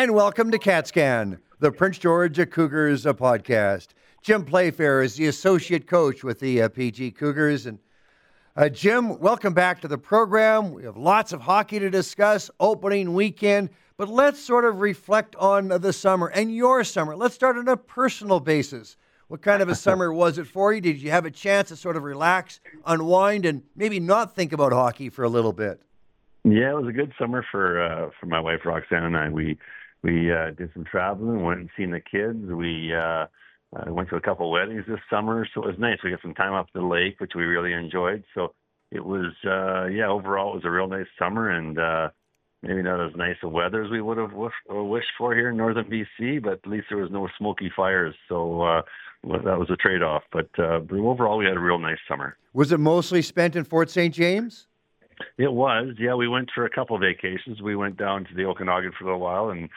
And welcome to CatScan, the Prince George Cougars podcast. Jim Playfair is the associate coach with the PG Cougars. And Jim, welcome back to the program. We have lots of hockey to discuss, opening weekend, but let's sort of reflect on the summer and your summer. Let's start on a personal basis. What kind of a summer was it for you? Did you have a chance to sort of relax, unwind, and maybe not think about hockey for a little bit? Yeah, it was a good summer for my wife Roxanne and I. We did some traveling, went and seen the kids. We went to a couple weddings this summer, so it was nice. We got some time up the lake, which we really enjoyed. So it was, overall it was a real nice summer, and maybe not as nice of weather as we would have wished for here in northern BC, but at least there was no smoky fires, so that was a trade-off. But overall, we had a real nice summer. Was it mostly spent in Fort St. James? It was, yeah. We went for a couple of vacations. We went down to the Okanagan for a little while and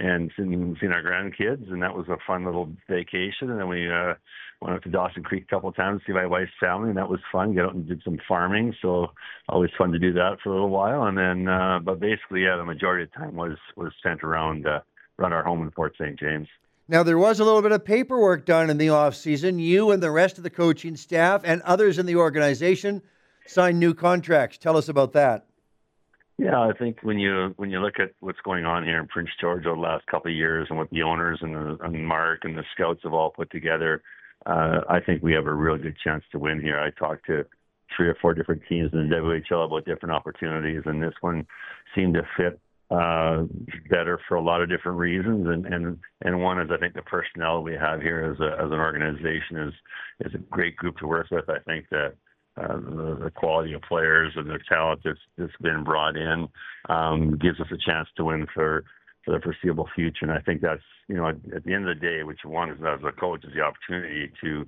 seen our grandkids, and that was a fun little vacation. And then we went up to Dawson Creek a couple of times to see my wife's family, and that was fun. Get out and did some farming, so always fun to do that for a little while. And then, but basically, yeah, the majority of the time was spent around our home in Fort St. James. Now, there was a little bit of paperwork done in the off season. You and the rest of the coaching staff and others in the organization signed new contracts. Tell us about that. Yeah, I think when you look at what's going on here in Prince George over the last couple of years and what the owners and Mark and the scouts have all put together, I think we have a real good chance to win here. I talked to 3 or 4 different teams in the WHL about different opportunities, and this one seemed to fit better for a lot of different reasons. And one is, I think the personnel we have here as an organization is a great group to work with. I think that the quality of players and their talent that's been brought in gives us a chance to win for the foreseeable future. And I think that's, at the end of the day, what you want is, as a coach, is the opportunity to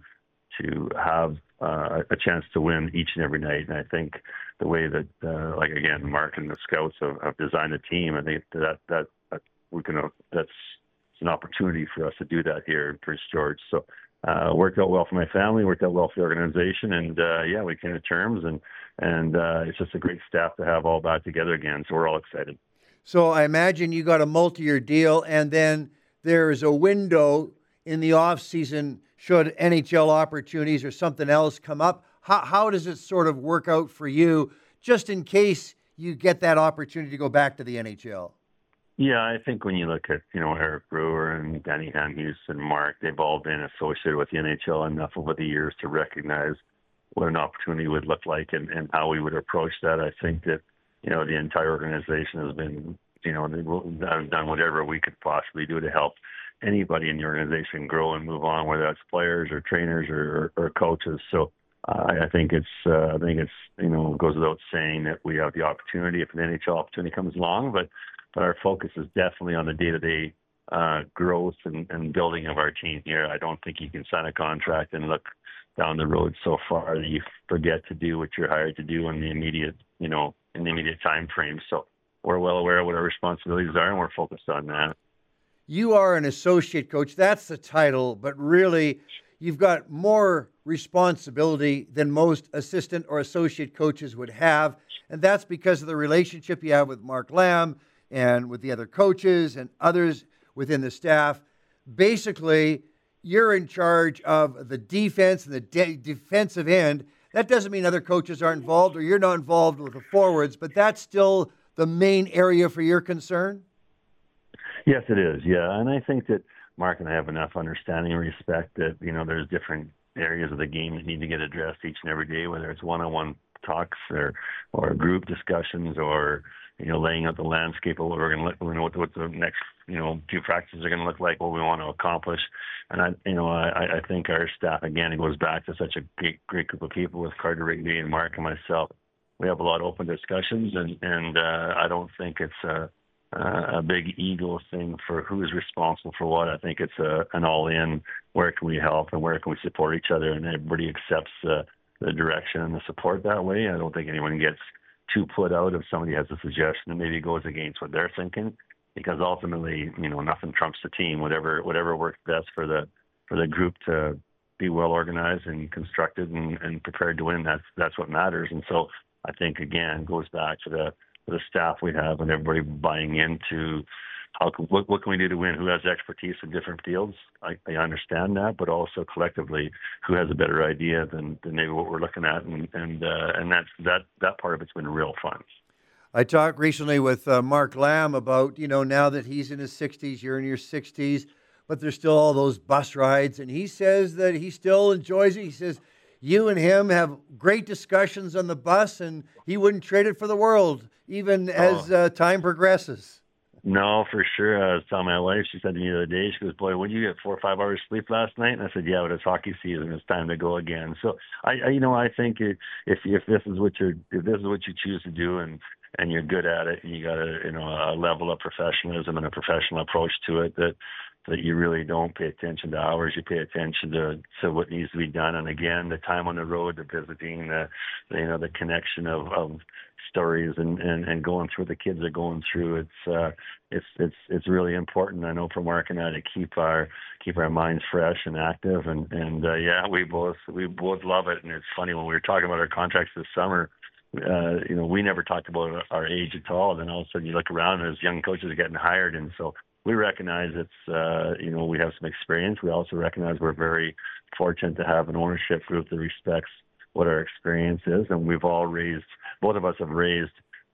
have a chance to win each and every night. And I think the way that, again, Mark and the scouts have designed the team, I think that we can, that's an opportunity for us to do that here in Prince George. So worked out well for my family, worked out well for the organization, and we came to terms, and it's just a great staff to have all back together again. So we're all excited. So I imagine you got a multi-year deal, and then there's a window in the off season should NHL opportunities or something else come up. How does it sort of work out for you, just in case you get that opportunity to go back to the NHL? Yeah, I think when you look at, Eric Brewer and Danny Hamhuis and Mark, they've all been associated with the NHL enough over the years to recognize what an opportunity would look like and how we would approach that. I think that, the entire organization has been, they've done whatever we could possibly do to help anybody in the organization grow and move on, whether that's players or trainers or coaches. So I think it's goes without saying that we have the opportunity if an NHL opportunity comes along, but our focus is definitely on the day-to-day growth and building of our team here. I don't think you can sign a contract and look down the road so far that you forget to do what you're hired to do in the immediate time frame. So we're well aware of what our responsibilities are, and we're focused on that. You are an associate coach. That's the title, but really you've got more responsibility than most assistant or associate coaches would have, and that's because of the relationship you have with Mark Lamb and with the other coaches and others within the staff. Basically, you're in charge of the defense and the defensive end. That doesn't mean other coaches aren't involved or you're not involved with the forwards, but that's still the main area for your concern? Yes, it is, yeah. And I think that Mark and I have enough understanding and respect that, there's different areas of the game that need to get addressed each and every day, whether it's one-on-one talks or group discussions or laying out the landscape of what we're going to look, what the next, few practices are going to look like, what we want to accomplish. And I think our staff, again, it goes back to such a great group of people with Carter Rigby and Mark and myself. We have a lot of open discussions, and I don't think it's a big ego thing for who is responsible for what. I think it's an all-in, where can we help and where can we support each other, and everybody accepts the direction and the support that way. I don't think anyone gets too put out if somebody has a suggestion that maybe goes against what they're thinking, because ultimately, nothing trumps the team. Whatever works best for the group to be well organized and constructed and prepared to win, that's what matters. And so I think, again, it goes back to the staff we have and everybody buying into what can we do to win? Who has expertise in different fields? I understand that, but also collectively, who has a better idea than maybe what we're looking at, and that part of it's been real fun. I talked recently with Mark Lamb about, now that he's in his 60s, you're in your 60s, but there's still all those bus rides. And he says that he still enjoys it. He says you and him have great discussions on the bus, and he wouldn't trade it for the world, even as time progresses. No, for sure. I was telling my wife, she said to me the other day, she goes, "Boy, would you get 4 or 5 hours sleep last night?" And I said, "Yeah, but it's hockey season. It's time to go again." So I think if this is what you choose to do, and you're good at it, and you got a level of professionalism and a professional approach to it, that you really don't pay attention to hours. You pay attention to what needs to be done. And again, the time on the road, the visiting, the connection of stories and going through what the kids are going through. It's really important. I know for Mark and I to keep our minds fresh and active. And yeah, we both love it. And it's funny when we were talking about our contracts this summer. We never talked about our age at all. And then all of a sudden you look around and as young coaches are getting hired. And so we recognize we have some experience. We also recognize we're very fortunate to have an ownership group that respects what our experience is. And both of us have raised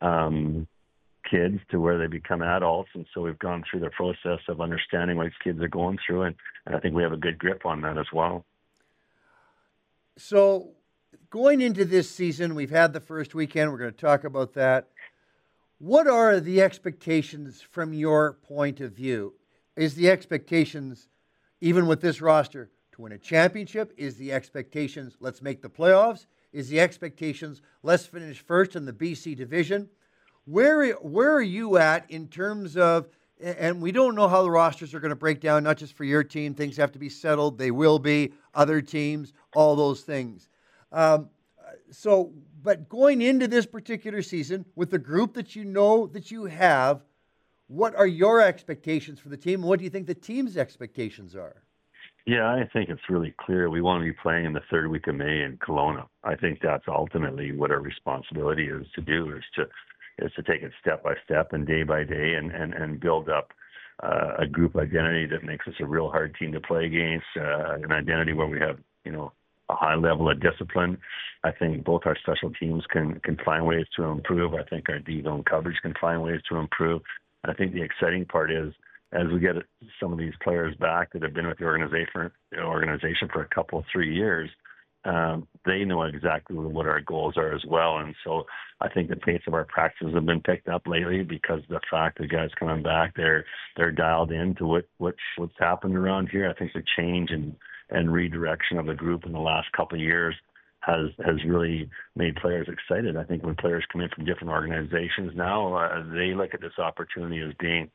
kids to where they become adults. And so we've gone through the process of understanding what kids are going through. And I think we have a good grip on that as well. So going into this season, we've had the first weekend. We're going to talk about that. What are the expectations from your point of view? Is the expectations, even with this roster, to win a championship? Is the expectations, let's make the playoffs? Is the expectations, let's finish first in the BC division? Where are you at in terms of, and we don't know how the rosters are going to break down, not just for your team. Things have to be settled. They will be. Other teams, all those things. But going into this particular season with the group that you know that you have, what are your expectations for the team? And what do you think the team's expectations are? Yeah, I think it's really clear. We want to be playing in the third week of May in Kelowna. I think that's ultimately what our responsibility is to do, is to take it step by step and day by day and build up a group identity that makes us a real hard team to play against, an identity where we have, a high level of discipline. I think both our special teams can find ways to improve. I think our D-zone coverage can find ways to improve. I think the exciting part is, as we get some of these players back that have been with the organization for a couple, 3 years, they know exactly what our goals are as well. And so I think the pace of our practices have been picked up lately because of the fact that guys coming back, they're dialed into what's happened around here. I think the change and redirection of the group in the last couple of years has really made players excited. I think when players come in from different organizations now, they look at this opportunity as being,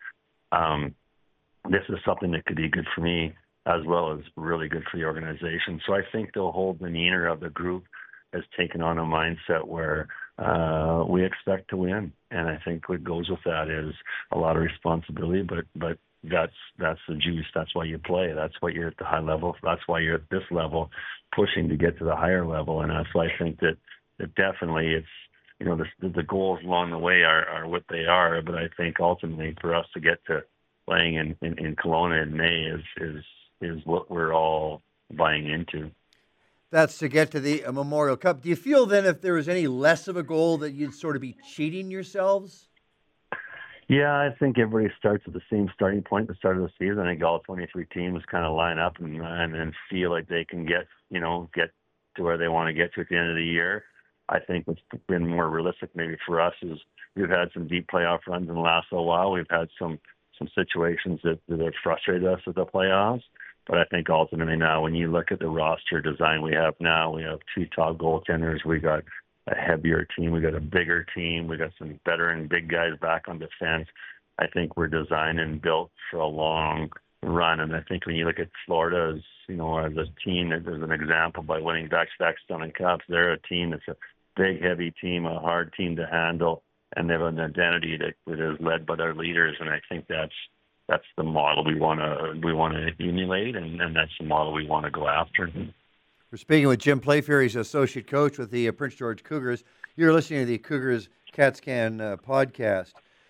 this is something that could be good for me as well as really good for the organization. So I think the whole demeanor of the group has taken on a mindset where we expect to win. And I think what goes with that is a lot of responsibility, but that's the juice. That's why you play. That's why you're at the high level. That's why you're at this level, pushing to get to the higher level. And that's why I think that definitely it's, the goals along the way are what they are. But I think ultimately for us to get to playing in Kelowna in May is what we're all buying into. That's to get to the Memorial Cup. Do you feel then if there was any less of a goal that you'd sort of be cheating yourselves? Yeah, I think everybody starts at the same starting point at the start of the season. I think all 23 teams kind of line up and feel like they can get to where they want to get to at the end of the year. I think what's been more realistic maybe for us is we've had some deep playoff runs in the last little while. We've had some situations that have frustrated us at the playoffs. But I think ultimately now, when you look at the roster design we have now, we have 2 top goaltenders. We got a heavier team. We got a bigger team. We got some veteran big guys back on defense. I think we're designed and built for a long run. And I think when you look at Florida as a team, there's an example by winning back-to-back Stanley Cups. They're a team that's a big, heavy team, a hard team to handle, and they have an identity that is led by their leaders. And I think that's the model we want to emulate, and that's the model we want to go after. We're speaking with Jim Playfair. He's associate coach with the Prince George Cougars. You're listening to the Cougars Cats Can podcast.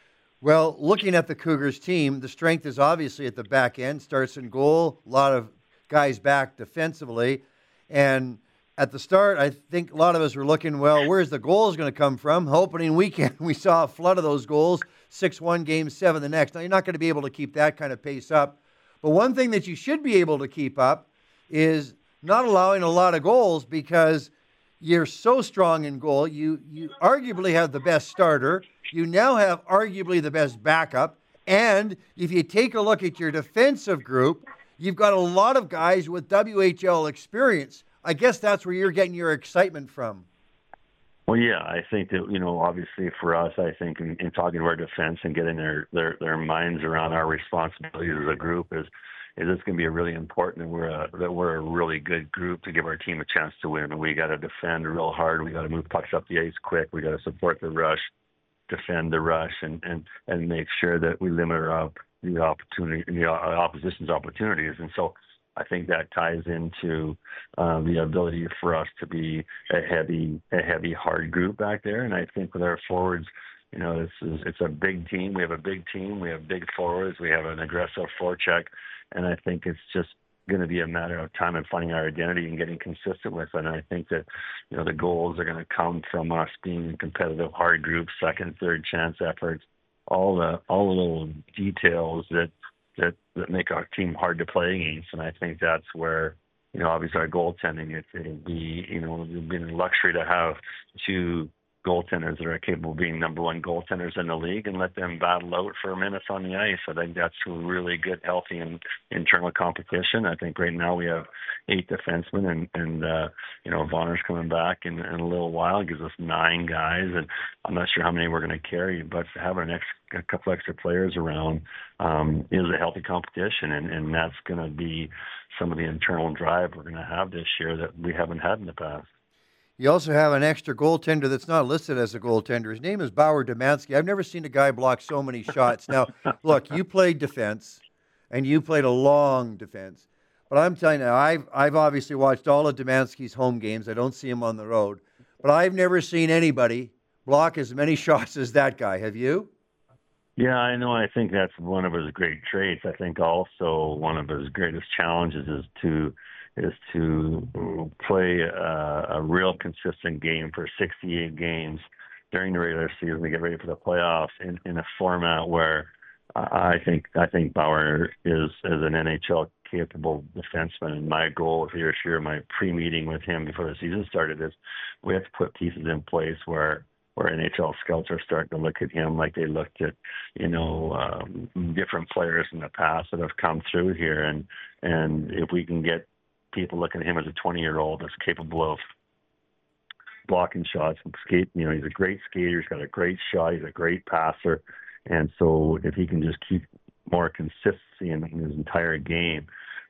Well, looking at the Cougars team, the strength is obviously at the back end, starts in goal, a lot of guys back defensively. And at the start, I think a lot of us were looking, well, where's the goals going to come from? Opening weekend, we saw a flood of those goals, 6-1 game 7 the next. Now, you're not going to be able to keep that kind of pace up. But one thing that you should be able to keep up is not allowing a lot of goals because you're so strong in goal. You arguably have the best starter. You now have arguably the best backup. And if you take a look at your defensive group, you've got a lot of guys with WHL experience. I guess that's where you're getting your excitement from. Well, yeah, I think that, obviously for us, I think in talking to our defense and getting their minds around our responsibilities as a group is it's going to be really important that we're a really good group to give our team a chance to win. And we got to defend real hard. We got to move pucks up the ice quick. We got to support the rush, defend the rush, and make sure that we limit the opposition's opportunities. And so I think that ties into the ability for us to be a heavy, hard group back there. And I think with our forwards, it's a big team. We have a big team. We have big forwards. We have an aggressive forecheck. And I think it's just going to be a matter of time and finding our identity and getting consistent with it. And I think that, the goals are going to come from us being a competitive, hard group, second, third chance efforts, all the little details that make our team hard to play against. And I think that's where, obviously our goaltending, it'll be, it'll be a luxury to have two goaltenders that are capable of being number one goaltenders in the league and let them battle out for minutes on the ice. I think that's a really good, healthy and internal competition. I think right now we have 8 defensemen and Vonner's coming back in a little while. It gives us 9 guys, and I'm not sure how many we're going to carry, but having a couple extra players around is a healthy competition, and that's going to be some of the internal drive we're going to have this year that we haven't had in the past. You also have an extra goaltender that's not listed as a goaltender. His name is Bauer Demansky. I've never seen a guy block so many shots. Now, look, you played defense, and you played a long defense. But I'm telling you, I've obviously watched all of Demansky's home games. I don't see him on the road. But I've never seen anybody block as many shots as that guy. Have you? Yeah, I know. I think that's one of his great traits. I think also one of his greatest challenges is to play a real consistent game for 68 games during the regular season to get ready for the playoffs in a format where I think Bauer is an NHL capable defenseman. And my goal here this year, my pre-meeting with him before the season started, is we have to put pieces in place where NHL scouts are starting to look at him like they looked at, different players in the past that have come through here. And if we can get people looking at him as a 20-year-old that's capable of blocking shots and skate, he's a great skater. He's got a great shot. He's a great passer. And so if he can just keep more consistency in his entire game,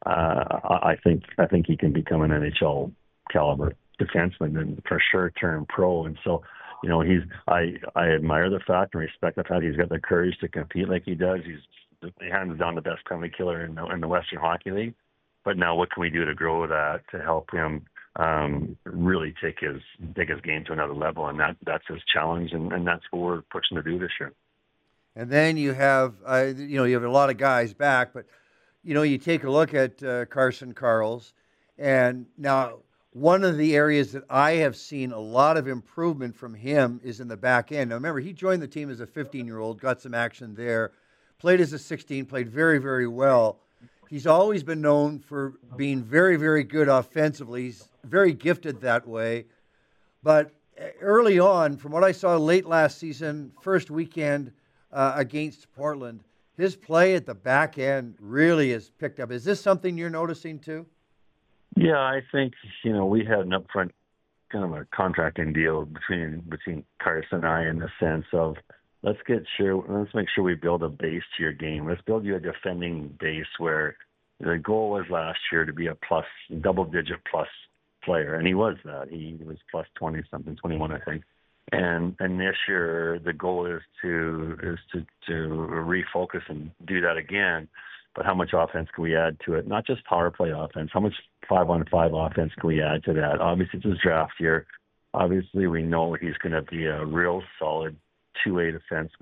I think he can become an NHL caliber defenseman and for sure turn pro. And so, I admire the fact and respect the fact he's got the courage to compete like he does. He's hands down the best penalty killer in the Western Hockey League. But now, what can we do to grow that to help him really take his game to another level? And that's his challenge, and that's what we're pushing to do this year. And then you have, you have a lot of guys back, but you take a look at Carson Karls, and now one of the areas that I have seen a lot of improvement from him is in the back end. Now, remember, he joined the team as a 15-year-old, got some action there, played as a 16, played very, very well. He's always been known for being very, very good offensively. He's very gifted that way. But early on, from what I saw late last season, first weekend against Portland, his play at the back end really has picked up. Is this something you're noticing too? Yeah, I think, we had an upfront kind of a contracting deal between Carson and I in the sense of, let's make sure we build a base to your game. Let's build you a defending base where the goal was last year to be a double-digit plus player, and he was that. He was plus 20-something, 21, I think. And this year the goal is to refocus and do that again. But how much offense can we add to it? Not just power play offense. How much 5-on-5 offense can we add to that? Obviously, it's his draft year. Obviously, we know he's going to be a real solid two-way defenseman.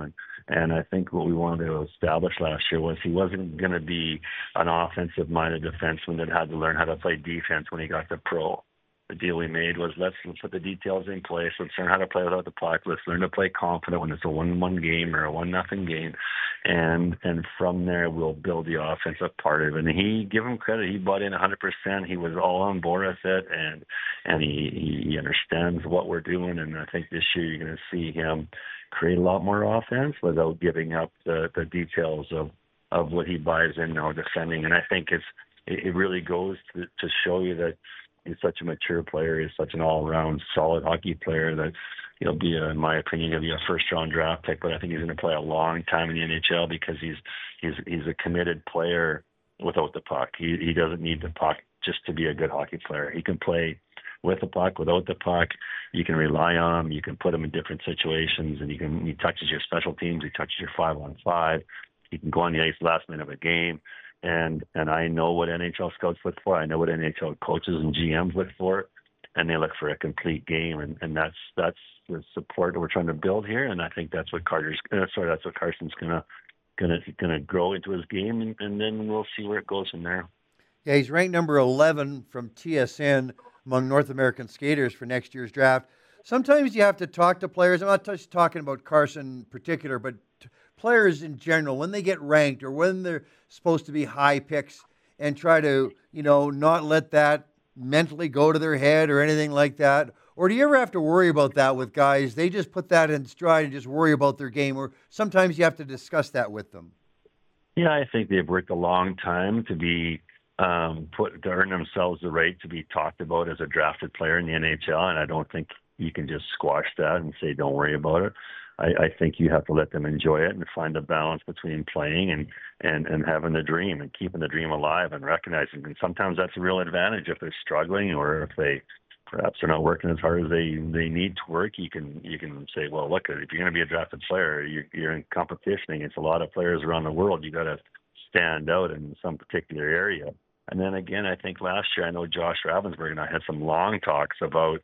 And I think what we wanted to establish last year was he wasn't going to be an offensive-minded defenseman that had to learn how to play defense when he got to pro. The deal we made was let's put the details in place. Let's learn how to play without the puck. Let's learn to play confident when it's a 1-1 game or a 1-0 game, and from there we'll build the offensive part of it. And he, give him credit, he bought in 100%. He was all on board with it, and he understands what we're doing. And I think this year you're going to see him create a lot more offense without giving up the details of what he buys in now defending. And I think it really goes to show you that he's such a mature player. He's such an all-around solid hockey player that he'll be, in my opinion, he'll be a first-round draft pick. But I think he's going to play a long time in the NHL because he's a committed player without the puck. He doesn't need the puck just to be a good hockey player. He can play with the puck, without the puck. You can rely on him. You can put him in different situations, and he touches your special teams. He touches your 5-on-5. He can go on the ice last minute of a game. And I know what NHL scouts look for. I know what NHL coaches and GMs look for, and they look for a complete game. And that's the support that we're trying to build here. And I think that's what that's what Carson's gonna grow into his game, and then we'll see where it goes from there. Yeah, he's ranked number 11 from TSN among North American skaters for next year's draft. Sometimes you have to talk to players. I'm not just talking about Carson in particular, but players in general, when they get ranked or when they're supposed to be high picks, and try to, not let that mentally go to their head or anything like that? Or do you ever have to worry about that with guys? They just put that in stride and just worry about their game, or sometimes you have to discuss that with them? Yeah, I think they've worked a long time to be to earn themselves the right to be talked about as a drafted player in the NHL, and I don't think you can just squash that and say don't worry about it. I think you have to let them enjoy it and find a balance between playing and having the dream and keeping the dream alive and recognizing. And sometimes that's a real advantage if they're struggling or if they perhaps are not working as hard as they need to work. You can say, well, look, if you're going to be a drafted player, you're in competition against a lot of players around the world. You got to stand out in some particular area. And then again, I think last year, I know Josh Ravensburg and I had some long talks about,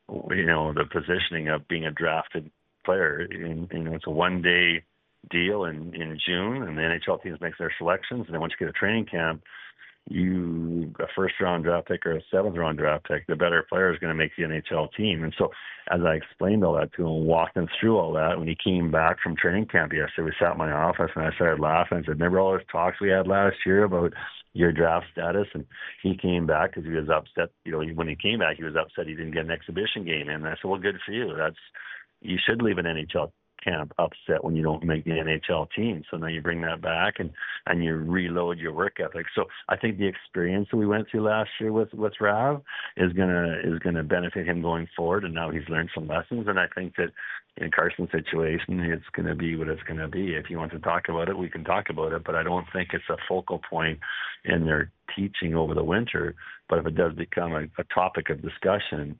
the positioning of being a drafted player. It's a one-day deal in June, and the NHL teams make their selections. And then once you get a training camp, a first-round draft pick or a seventh-round draft pick, the better player is going to make the NHL team. And so as I explained all that to him, walked him through all that, when he came back from training camp yesterday, we sat in my office, and I started laughing. I said, remember all those talks we had last year about your draft status? And he came back because he was upset. When he came back, he was upset he didn't get an exhibition game. And I said, well, good for you. You should leave an NHL camp upset when you don't make the NHL team. So now you bring that back and you reload your work ethic. So I think the experience that we went through last year with Rav is gonna benefit him going forward. And now he's learned some lessons. And I think that in Carson's situation, it's gonna be what it's gonna be. If you want to talk about it, we can talk about it. But I don't think it's a focal point in their teaching over the winter. But if it does become a topic of discussion,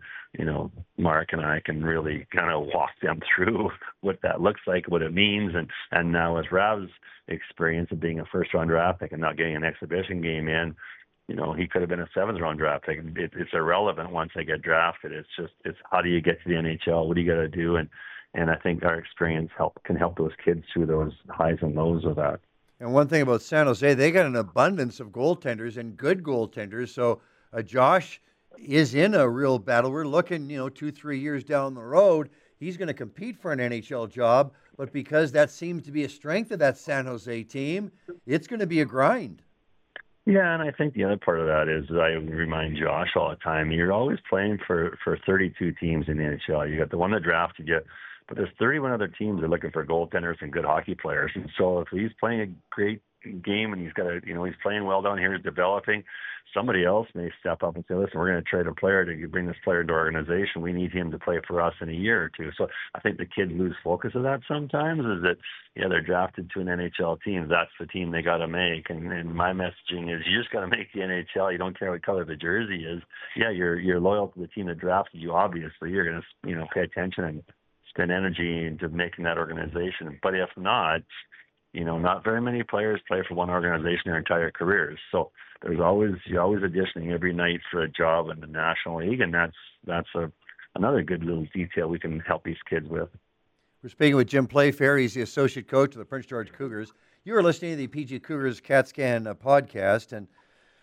Mark and I can really kind of walk them through what that looks like, what it means. And now with Rav's experience of being a first-round draft pick and not getting an exhibition game in, he could have been a seventh-round draft pick. It's irrelevant once they get drafted. It's how do you get to the NHL? What do you got to do? And I think our experience can help those kids through those highs and lows of that. And one thing about San Jose, they got an abundance of goaltenders and good goaltenders. So Josh is in a real battle. We're looking, 2-3 years down the road, he's going to compete for an NHL job. But because that seems to be a strength of that San Jose team, it's going to be a grind. Yeah, and I think the other part of that is I remind Josh all the time, you're always playing for 32 teams in the NHL. You got the one that drafted you, but there's 31 other teams that are looking for goaltenders and good hockey players. And so if he's playing a great game and he's playing well down here, he's developing, somebody else may step up and say, listen, we're going to trade a player to bring this player into our organization. We need him to play for us in a year or two. So I think the kids lose focus of that sometimes, is that, they're drafted to an NHL team. That's the team they got to make. And my messaging is, you just got to make the NHL. You don't care what color the jersey is. Yeah, you're loyal to the team that drafted you, obviously. You're going to, pay attention and spend energy into making that organization. But if not, not very many players play for one organization their entire careers. So you're always auditioning every night for a job in the National League, and that's another good little detail we can help these kids with. We're speaking with Jim Playfair. He's the associate coach of the Prince George Cougars. You are listening to the PG Cougars CatScan podcast. And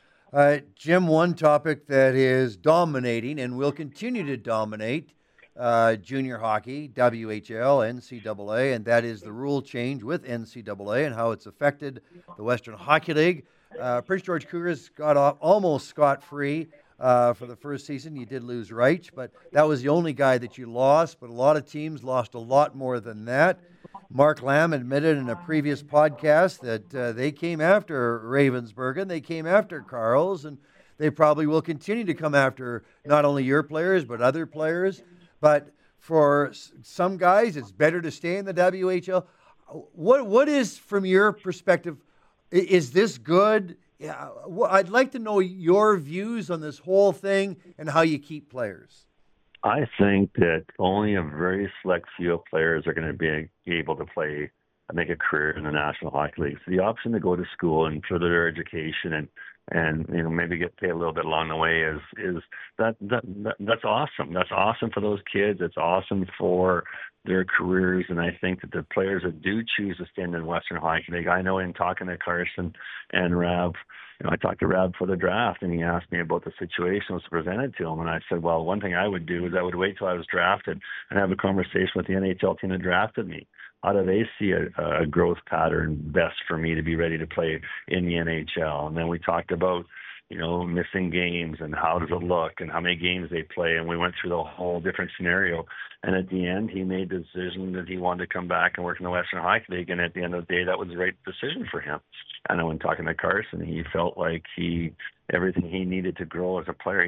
Jim, one topic that is dominating and will continue to dominate junior hockey, WHL, NCAA, and that is the rule change with NCAA and how it's affected the Western Hockey League. Prince George Cougars got off almost scot-free for the first season. You did lose Reich, but that was the only guy that you lost. But a lot of teams lost a lot more than that. Mark Lamb admitted in a previous podcast that they came after Ravensburg and they came after Carls, and they probably will continue to come after not only your players but other players. But for some guys, it's better to stay in the WHL. What is, from your perspective, is this good? Yeah, I'd like to know your views on this whole thing and how you keep players. I think that only a very select few of players are going to be able to play and make a career in the National Hockey League. So the option to go to school and further their education and maybe get paid a little bit along the way is that's awesome. That's awesome for those kids. It's awesome for their careers, and I think that the players that do choose to stay in the Western Hockey League, I know in talking to Carson and Rav, I talked to Rav for the draft, and he asked me about the situation that was presented to him, and I said, well, one thing I would do is I would wait till I was drafted and have a conversation with the NHL team that drafted me. How do they see a growth pattern best for me to be ready to play in the NHL? And then we talked about missing games and how does it look and how many games they play. And we went through the whole different scenario. And at the end, he made the decision that he wanted to come back and work in the Western Hockey League. And at the end of the day, that was the right decision for him. And when talking to Carson, he felt like everything he needed to grow as a player,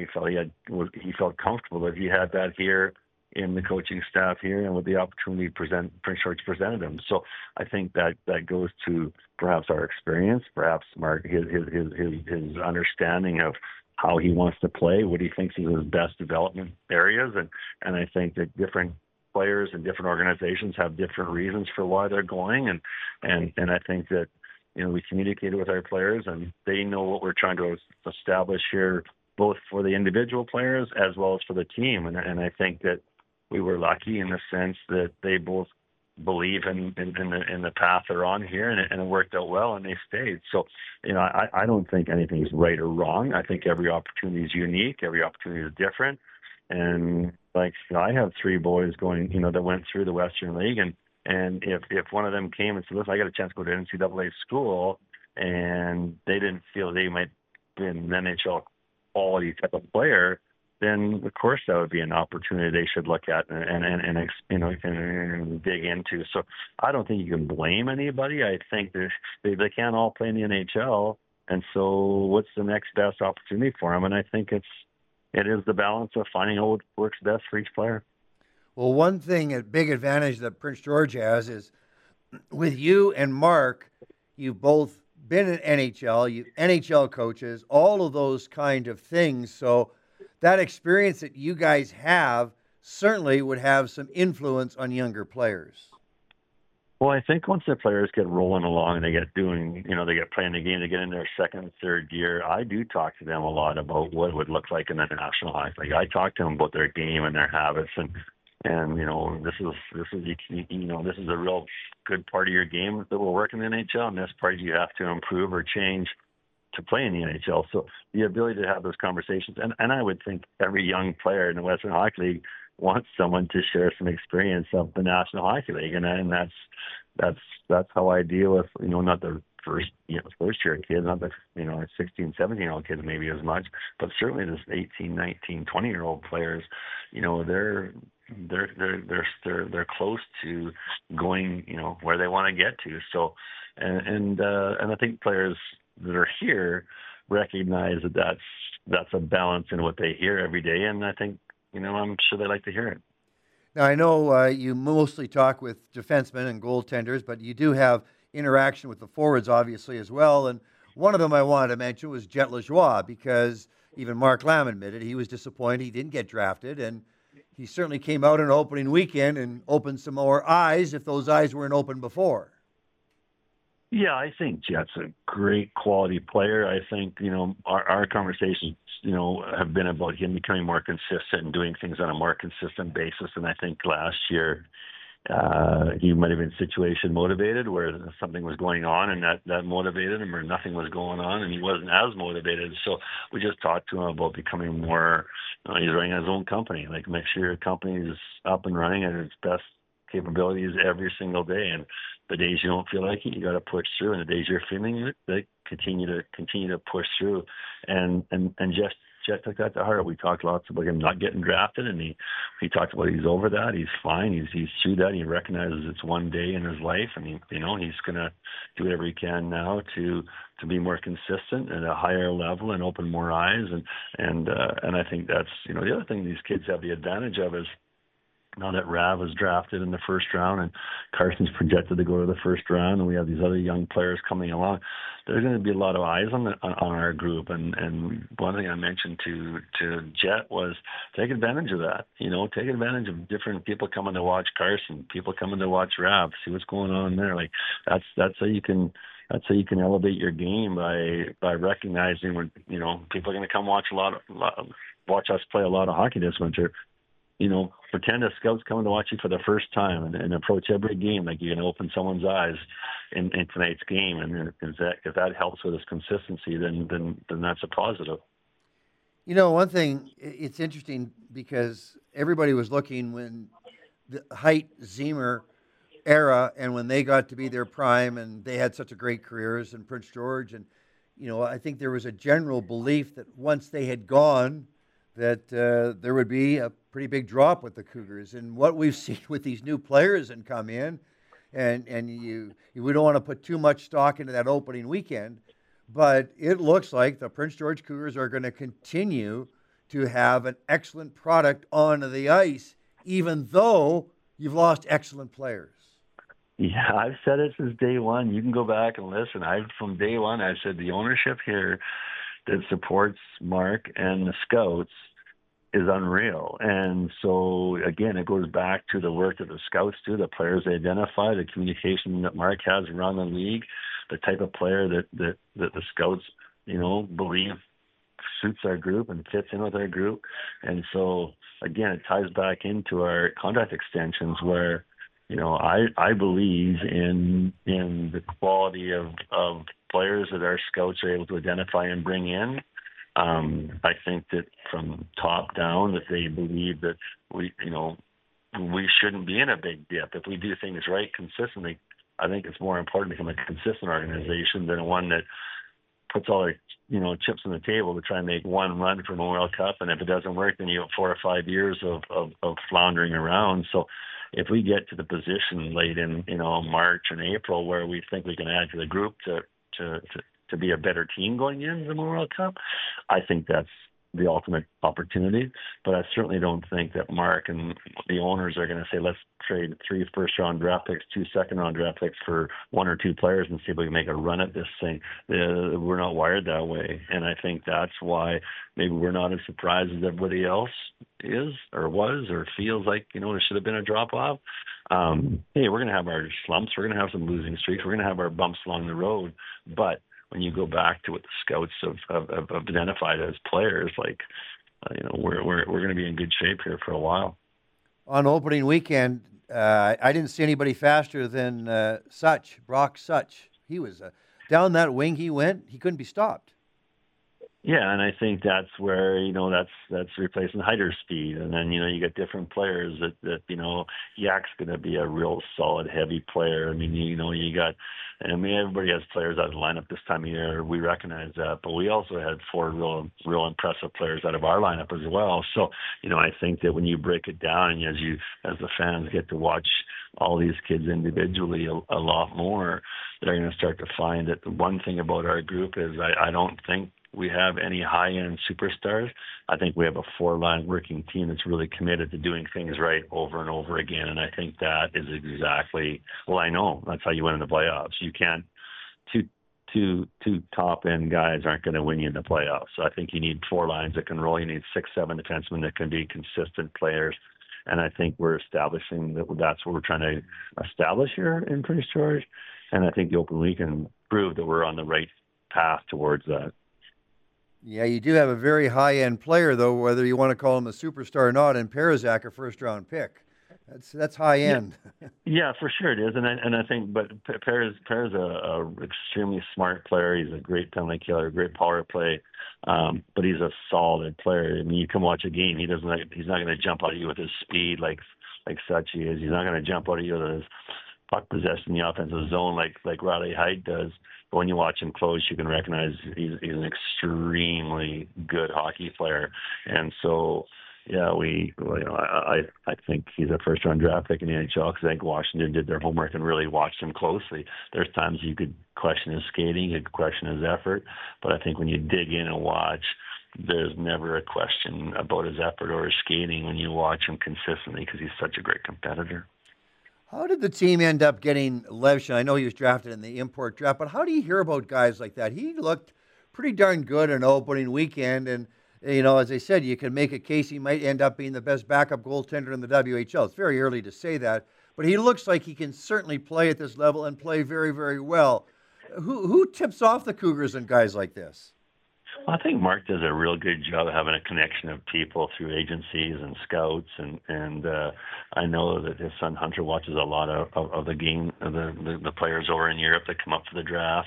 he felt comfortable that he had that here in the coaching staff here and with the opportunity Prince George presented him. So I think that goes to perhaps our experience, perhaps Mark, his understanding of how he wants to play, what he thinks is his best development areas. And I think that different players and different organizations have different reasons for why they're going. And I think that, we communicated with our players and they know what we're trying to establish here, both for the individual players as well as for the team. And I think that we were lucky in the sense that they both believe in the path they're on here, and it worked out well, and they stayed. So, I don't think anything is right or wrong. I think every opportunity is unique. Every opportunity is different. And I have three boys going, that went through the Western League, and if one of them came and said, listen, I got a chance to go to NCAA school, and they didn't feel they might be an NHL quality type of player, then of course that would be an opportunity they should look at and dig into. So I don't think you can blame anybody. I think they can't all play in the NHL, and so what's the next best opportunity for them? And I think it is the balance of finding out what works best for each player. Well, one thing, a big advantage that Prince George has is with you and Mark, you've both been in NHL, you NHL coaches, all of those kind of things. So that experience that you guys have certainly would have some influence on younger players. Well, I think once the players get rolling along and they get playing the game, they get in their second, third year, I do talk to them a lot about what it would look like in the National Hockey League. I talk to them about their game and their habits and this is a real good part of your game that will work in the NHL, and this part you have to improve or change to play in the NHL. So the ability to have those conversations, and I would think every young player in the Western Hockey League wants someone to share some experience of the National Hockey League, and that's how I deal with not the first year kids, not the 16, 17-year-old kids maybe as much, but certainly this 18, 19, 20-year-old players, they're close to going where they want to get to. So and I think players that are here recognize that that's a balance in what they hear every day, and I think I'm sure they like to hear it. Now I know you mostly talk with defensemen and goaltenders, but you do have interaction with the forwards obviously as well. And one of them I wanted to mention was Jet Lajoie, because even Mark Lamb admitted he was disappointed he didn't get drafted, and he certainly came out in opening weekend and opened some more eyes if those eyes weren't open before. Yeah, I think Jet's a great quality player. I think, our conversations, have been about him becoming more consistent and doing things on a more consistent basis. And I think last year He might have been situation motivated where something was going on and that motivated him, or nothing was going on and he wasn't as motivated. So we just talked to him about becoming more, he's running his own company. Like, make sure your company is up and running at its best capabilities every single day. And the days you don't feel like it, you got to push through. And the days you're feeling it, they continue to push through. And Jet took that to heart. We talked lots about him not getting drafted, and he talked about he's over that. He's fine. He's through that. He recognizes it's one day in his life, and he's gonna do whatever he can now to be more consistent at a higher level and open more eyes. And I think that's the other thing these kids have the advantage of is, now that Rav was drafted in the first round and Carson's projected to go to the first round, and we have these other young players coming along, there's going to be a lot of eyes on our group. And one thing I mentioned to Jet was take advantage of that. Take advantage of different people coming to watch Carson, people coming to watch Rav, see what's going on there. Like, that's how you can. That's how you can elevate your game by recognizing when people are going to come watch watch us play a lot of hockey this winter. Pretend a scout's coming to watch you for the first time, and approach every game like you're going to open someone's eyes in tonight's game. And if that helps with his consistency, then that's a positive. One thing, it's interesting because everybody was looking when the Heidt Ziemer era and when they got to be their prime and they had such a great careers in Prince George. And, I think there was a general belief that once they had gone, that there would be a pretty big drop with the Cougars. And what we've seen with these new players and come in, and we don't want to put too much stock into that opening weekend, but it looks like the Prince George Cougars are going to continue to have an excellent product on the ice, even though you've lost excellent players. Yeah, I've said it since day one. You can go back and listen. From day one, I said the ownership here that supports Mark and the Scouts is unreal. And so, again, it goes back to the work that the Scouts do, the players they identify, the communication that Mark has around the league, the type of player that the Scouts, believe suits our group and fits in with our group. And so, again, it ties back into our contract extensions where, I believe in the quality of players that our scouts are able to identify and bring in. I think that from top down that they believe that we shouldn't be in a big dip. If we do things right consistently, I think it's more important to become a consistent organization than one that puts all their, chips on the table to try and make one run for Memorial Cup. And if it doesn't work, then you have 4 or 5 years of floundering around. So if we get to the position late in, March and April where we think we can add to the group to be a better team going into the Memorial Cup, I think that's the ultimate opportunity. But I certainly don't think that Mark and the owners are going to say, let's trade 3 first-round draft picks, 2 second-round draft picks for 1 or 2 players and see if we can make a run at this thing. We're not wired that way. And I think that's why maybe we're not as surprised as everybody else is or was or feels like, there should have been a drop-off. Hey, we're going to have our slumps. We're going to have some losing streaks. We're going to have our bumps along the road. But when you go back to what the scouts have identified as players, we're going to be in good shape here for a while. On opening weekend, I didn't see anybody faster than Brock Such. He was down that wing. He went. He couldn't be stopped. Yeah, and I think that's where, that's replacing Heider's speed. And then, you get different players that Yak's going to be a real solid, heavy player. I mean, everybody has players out of the lineup this time of year. We recognize that. But we also had 4 real impressive players out of our lineup as well. So, I think that when you break it down and as the fans get to watch all these kids individually a lot more, they're going to start to find that the one thing about our group is I don't think we have any high-end superstars. I think we have a 4-line working team that's really committed to doing things right over and over again. And I think that is exactly, I know that's how you win in the playoffs. You can't, two top-end guys aren't going to win you in the playoffs. So I think you need 4 lines that can roll. You need 6, 7 defensemen that can be consistent players. And I think we're establishing that's what we're trying to establish here in Prince George. And I think the open weekend proved that we're on the right path towards that. Yeah, you do have a very high-end player, though, whether you want to call him a superstar or not, and Parizak, a first-round pick. That's high Yeah, end. yeah, for sure it is, and I think, but Per's a extremely smart player. He's a great penalty killer, great power play, but he's a solid player. I mean, you come watch a game, he's not going to jump out at you with his speed like such he is. He's not going to jump out at you with his puck possession in the offensive zone like Riley Heidt does. But when you watch him close, you can recognize he's an extremely good hockey player, and so. Yeah, I think he's a first round draft pick in the NHL because I think Washington did their homework and really watched him closely. There's times you could question his skating, you could question his effort, but I think when you dig in and watch, there's never a question about his effort or his skating when you watch him consistently because he's such a great competitor. How did the team end up getting Levshin? I know he was drafted in the import draft, but how do you hear about guys like that? He looked pretty darn good in opening weekend, and as I said, you can make a case he might end up being the best backup goaltender in the WHL. It's very early to say that, but he looks like he can certainly play at this level and play very, very well. Who tips off the Cougars and guys like this? I think Mark does a real good job of having a connection of people through agencies and scouts, and I know that his son Hunter watches a lot of the game, the players over in Europe that come up for the draft.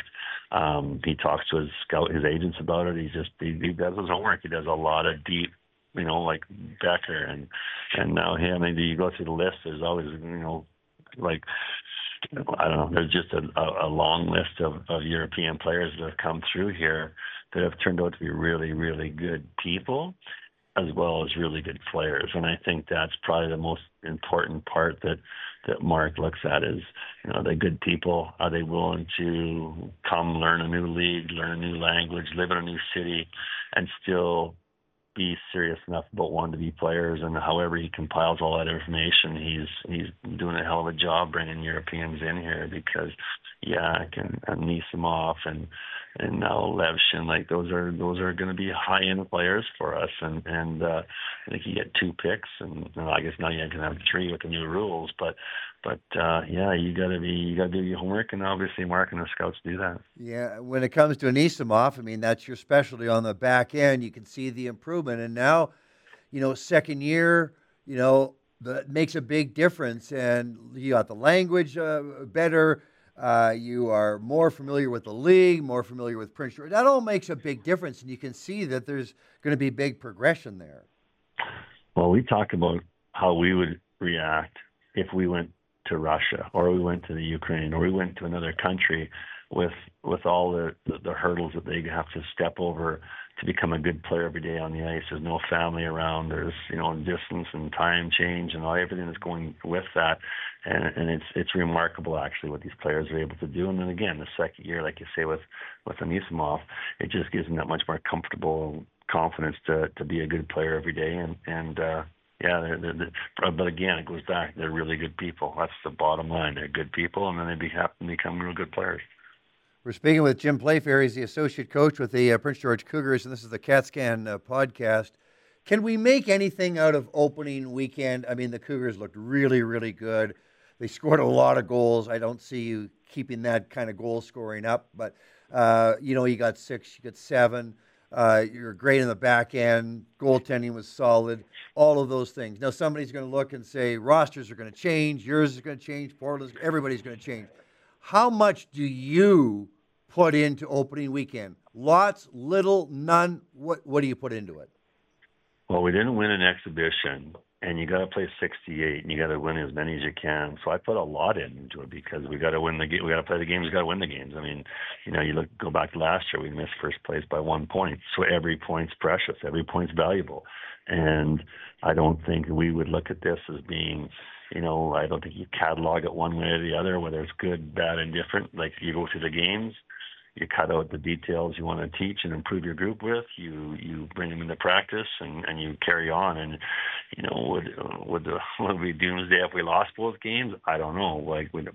He talks to his agents about it. He does his homework. He does a lot of deep, like Becker and now him. And you go through the list. There's always, like I don't know. There's just a long list of European players that have come through here that have turned out to be really, really good people as well as really good players. And I think that's probably the most important part that Mark looks at is, are they good people? Are they willing to come learn a new league, learn a new language, live in a new city, and still be serious enough about wanting to be players? And however he compiles all that information, he's doing a hell of a job bringing Europeans in here because Yak and Nisimov and now Levshin, like those are going to be high end players for us, and I think you get 2 picks, and I guess now you can have 3 with the new rules, but yeah, you got to do your homework, and obviously Mark and the scouts do that. Yeah, when it comes to Anisimov, I mean, that's your specialty on the back end. You can see the improvement. And now, second year, that makes a big difference. And you got the language better. You are more familiar with the league, more familiar with Prince George. That all makes a big difference. And you can see that there's going to be big progression there. Well, we talk about how we would react if we went to Russia or we went to the Ukraine or we went to another country with all the hurdles that they have to step over to become a good player every day on the ice. There's no family around. There's distance and time change and everything that's going with that. And it's remarkable actually what these players are able to do. And then again, the second year, like you say with Anisimov, it just gives them that much more comfortable confidence to be a good player every day. And yeah, but again, it goes back. They're really good people. That's the bottom line. They're good people, and then they happen to become real good players. We're speaking with Jim Playfair. He's the associate coach with the Prince George Cougars, and this is the CatScan podcast. Can we make anything out of opening weekend? I mean, the Cougars looked really, really good. They scored a lot of goals. I don't see you keeping that kind of goal scoring up, but you got 6, you got 7. You're great in the back end. Goaltending was solid. All of those things. Now, somebody's going to look and say rosters are going to change. Yours is going to change. Portland's, everybody's going to change. How much do you put into opening weekend? Lots, little, none. What do you put into it? Well, we didn't win an exhibition, and you got to play 68, and you got to win as many as you can. So I put a lot into it because we got to win the game. We got to play the games. We got to win the games. I mean, go back to last year, we missed first place by 1 point. So every point's precious. Every point's valuable, and I don't think we would look at this as being. I don't think you catalog it one way or the other, whether it's good, bad, and different. Like you go through the games, you cut out the details you want to teach and improve your group with. You bring them into practice and you carry on. And would it be doomsday if we lost both games? I don't know. Like but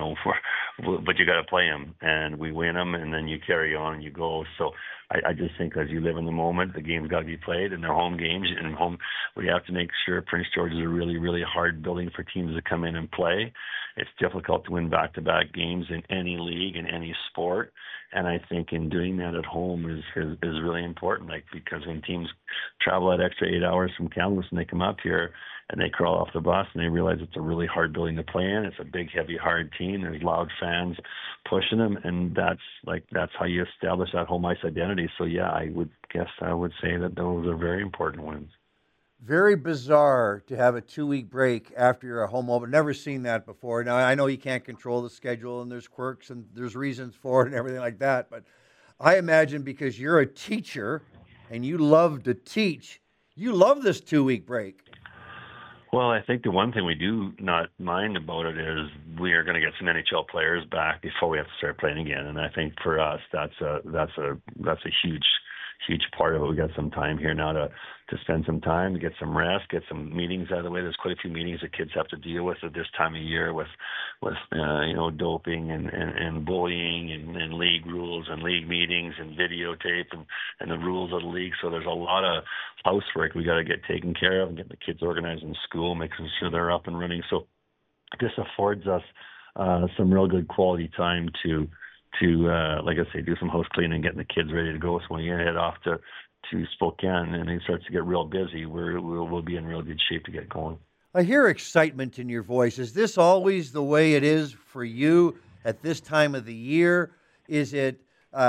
you got to play them, and we win them, and then you carry on and you go. So I just think as you live in the moment, the game's got to be played, and they're home games. And home, we have to make sure Prince George is a really, really hard building for teams to come in and play. It's difficult to win back-to-back games in any league, in any sport. And I think in doing that at home is really important. Like, because when teams travel that extra 8 hours from Kamloops and they come up here and they crawl off the bus and they realize it's a really hard building to play in. It's a big, heavy, hard team. There's loud fans pushing them, and that's how you establish that home ice identity. So yeah, I would say that those are very important wins. Very bizarre to have a 2-week break after you're a home opener. Never seen that before. Now, I know you can't control the schedule and there's quirks and there's reasons for it and everything like that, but I imagine because you're a teacher and you love to teach, you love this 2-week break. Well, I think the one thing we do not mind about it is we are going to get some NHL players back before we have to start playing again, and I think for us that's a huge part of it. We got some time here now to spend some time, to get some rest, get some meetings out of the way. There's quite a few meetings that kids have to deal with at this time of year with doping and bullying and league rules and league meetings and videotape and the rules of the league. So there's a lot of housework we got to get taken care of and get the kids organized in school, making sure they're up and running. So this affords us some real good quality time to like I say, do some house cleaning, getting the kids ready to go. So when you head off to Spokane and it starts to get real busy, we'll be in real good shape to get going. I hear excitement in your voice. Is this always the way it is for you at this time of the year? Is it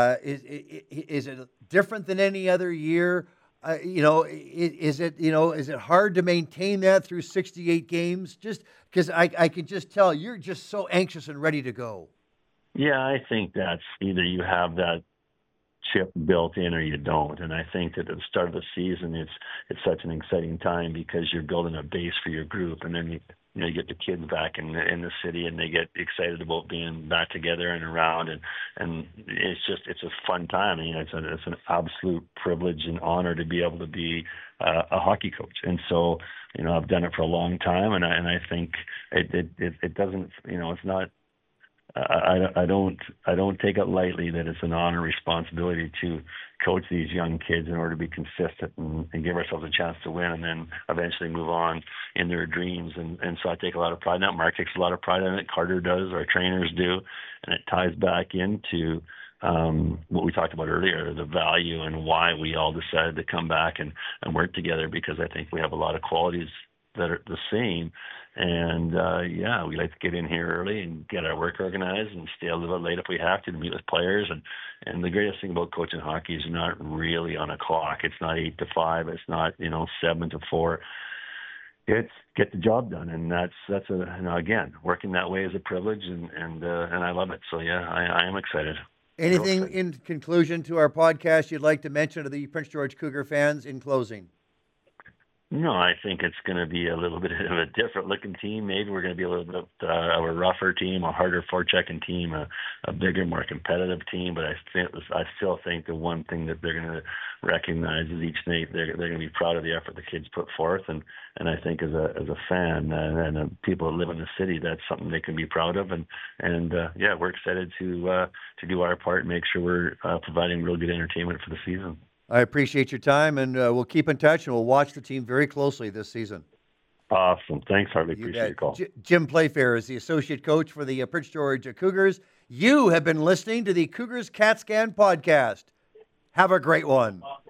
different than any other year? Is it hard to maintain that through 68 games? Just because I can just tell you're just so anxious and ready to go. Yeah, I think that's either you have that chip built in or you don't. And I think that at the start of the season, it's such an exciting time because you're building a base for your group, and then you get the kids back in the city and they get excited about being back together and around, and it's a fun time. I mean, it's an absolute privilege and honor to be able to be a hockey coach. And so, I've done it for a long time, and I think it doesn't, it's not. I don't take it lightly that it's an honor responsibility to coach these young kids in order to be consistent and give ourselves a chance to win and then eventually move on in their dreams. And so I take a lot of pride in that. Mark takes a lot of pride in it. Carter does. Our trainers do. And it ties back into what we talked about earlier, the value and why we all decided to come back and work together, because I think we have a lot of qualities that are the same. And we like to get in here early and get our work organized and stay a little bit late if we have to meet with players. And the greatest thing about coaching hockey is you're not really on a clock. It's not 8 to 5. It's not 7 to 4. It's get the job done, and that's again, working that way is a privilege, and I love it. So yeah, I am excited. Anything in conclusion to our podcast you'd like to mention to the Prince George Cougar fans in closing? No, I think it's going to be a little bit of a different looking team. Maybe we're going to be a little bit of a rougher team, a harder forechecking team, a bigger, more competitive team. But I still think the one thing that they're going to recognize is each night they're going to be proud of the effort the kids put forth. And I think as a fan and people that live in the city, that's something they can be proud of. And we're excited to do our part and make sure we're providing real good entertainment for the season. I appreciate your time, and we'll keep in touch, and we'll watch the team very closely this season. Awesome. Thanks, Harvey. Appreciate your call. Jim Playfair is the associate coach for the Prince George Cougars. You have been listening to the Cougars CAT Scan podcast. Have a great one.